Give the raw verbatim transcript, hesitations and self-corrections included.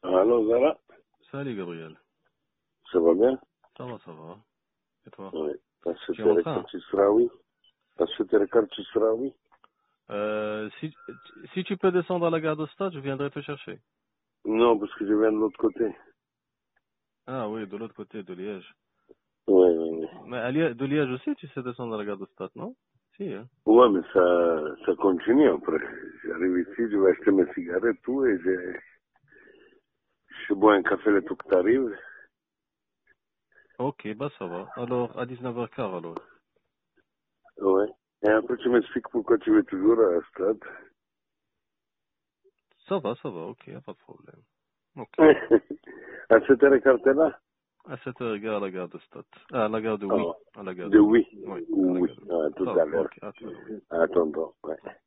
Allô, Zara? Salut Gabriel. Ça va bien? Ça va, ça va. Et toi? Oui. T'as Tu es en acheté les train? cartes Israoui? T'as acheté les cartes Israoui? euh, si, si tu peux descendre à la gare de Stade, je viendrai te chercher. Non, parce que je viens de l'autre côté. Ah oui, de l'autre côté de Liège. Oui, oui, oui. Mais à Liège, de Liège aussi, tu sais descendre à la gare de Stade, non? Si, hein? Ouais, mais ça, ça continue après. J'arrive ici, je vais acheter mes cigarettes, tout, et je, je bois un café le tout que t'arrives. Ok, bah ça va. Alors, à dix-neuf heures quinze alors. Ouais. Et après, tu m'expliques pourquoi tu veux toujours à Stade. Ça va, ça va, ok, y a pas de problème. Ok. À cette heure, carte là? À sept heures quinze à la gare de Stade. Ah, à la gare de Oui. Oh. À la gare De de Oui. oui. Oui, à la Oui. gare de Oui. Ah, tout Ça à va, l'heure. ok, à tout à l'heure, oui. À tantôt. Ouais.